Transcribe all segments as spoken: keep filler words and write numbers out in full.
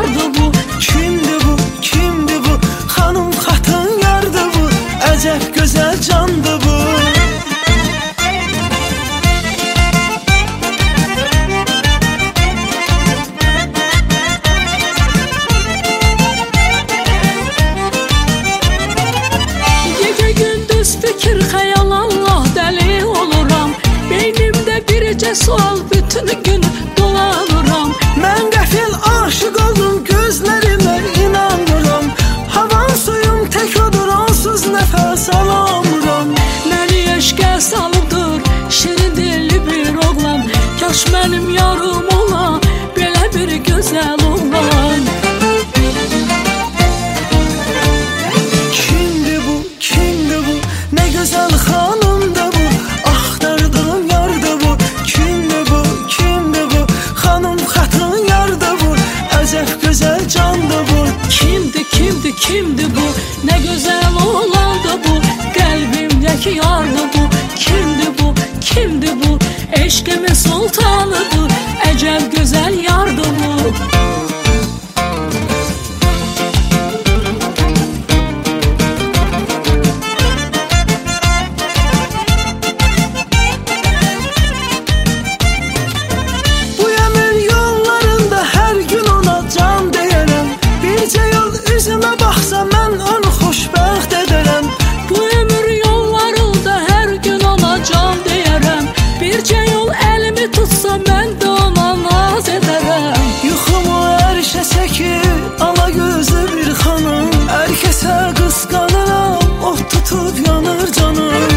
yardı bu. Kimdi bu, kimdi bu? Hanım xatın yardı bu. Əcəb gözəl candı bu. Gecə gündüz fikir xəyal Allah dəli oluram. Beynimdə bircə sual bütün gün dolanıram. Mən qəfil aşık oldum, gözlərimə inanmıram. Havan suyum tək odur, onsuz nəfəs alamıram. Məni eşqə salıbdır şirin dilli bir oğlan. Kaş mənim yarım ola belə bir gözəl oğlan. Kimdi bu, kimdi bu? Nə gözəl xanımdı bu. Axtardığım yardı bu. Kimdi bu, kimdi bu? Xanım xatın yardı bu. Əcəb gözəl candı bu. Kimdi, kimdi, kimdi bu? Nə gözəl oğlandı bu. Qəlbimdəki yardı bu. Kimdi bu, kimdi bu? Eşqimin sultanıdır. Əcəb gözəl yardı bu. Bu əmir yollarında hər gün ona can deyərəm. Bircə yol üzümə baxsa mən onu xoşbəxt edərəm. Bu ömür yollarında hər gün ona can deyərəm. Bircə yol əlimi tutsa mən də ona naz edərəm. Yuxumu ərşə çəkir ala gözlü bir xanım. Hər kəsə qısqanıram, ot tutub yanır canım.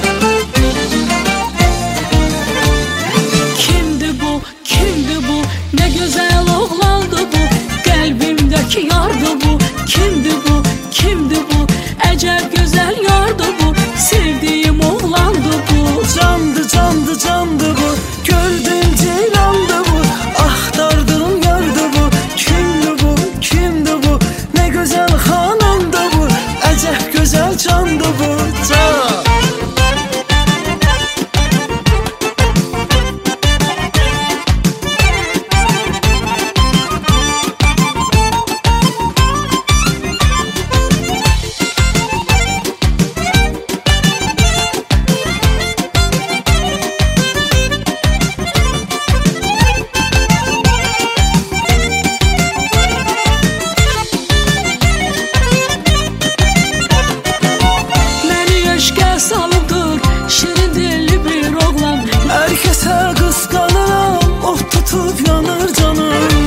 Kimdi bu, kimdi bu? Nə gözəl oğlandı bu. Qəlbimdəki yardı bu. Kimdi bu, kimdi bu? Əcəb gözəl yardı bu. Sevdiyim oğlandı bu. Candı, candı, candı bu. Gördüm ceylandı bu. Axtardığım yardı bu. Kimdi bu, kimdi bu? Nə gözəl xanımdı bu. Əcəb gözəl candı bu. Can. Məni eşqə salıbdır şirin dilli bir oğlan. Hər kəsə qısqanıram, ot tutub yanır canım.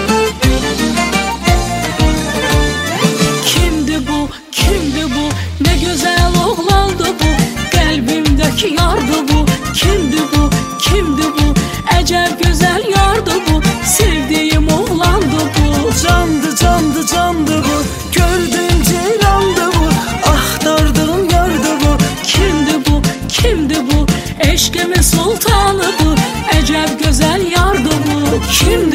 Kimdi bu, kimdi bu? Nə gözəl oğlandı bu. Qəlbimdəki yardı bu. Kimdi bu, kimdi bu? Əcəb gözəl yardı bu. Sevdiyim oğlandı bu. Candı, candı, candı bu. Gördüm ceylandı bu. Axtardığım yardı bu. Kimdi bu, kimdi bu? Eşqimin sultanıdır. Əcəb gözəl yardı bu. Kim